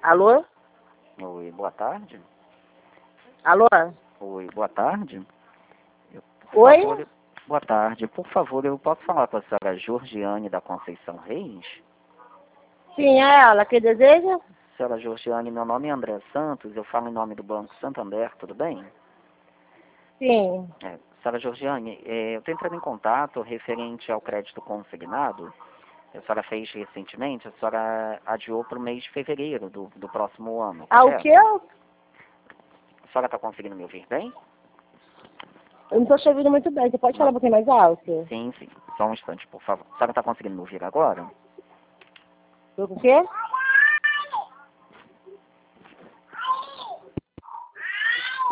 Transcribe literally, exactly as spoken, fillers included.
Alô? Oi, boa tarde. Alô? Oi, boa tarde. Eu, por Oi? favor, boa tarde. Por favor, eu posso falar com a senhora Georgiane da Conceição Reis? Sim, é ela. Que deseja? Senhora Georgiane, meu nome é André Santos, eu falo em nome do Banco Santander, tudo bem? Sim. É, senhora Georgiane, é, eu estou entrando em contato referente ao crédito consignado. A senhora fez recentemente, a senhora adiou para o mês de fevereiro do, do próximo ano, Ah, o correto? quê? A senhora está conseguindo me ouvir bem? Eu não tô te ouvindo muito bem. Você pode falar um pouquinho mais alto? Sim, sim. Só um instante, por favor. A senhora está conseguindo me ouvir agora? O quê?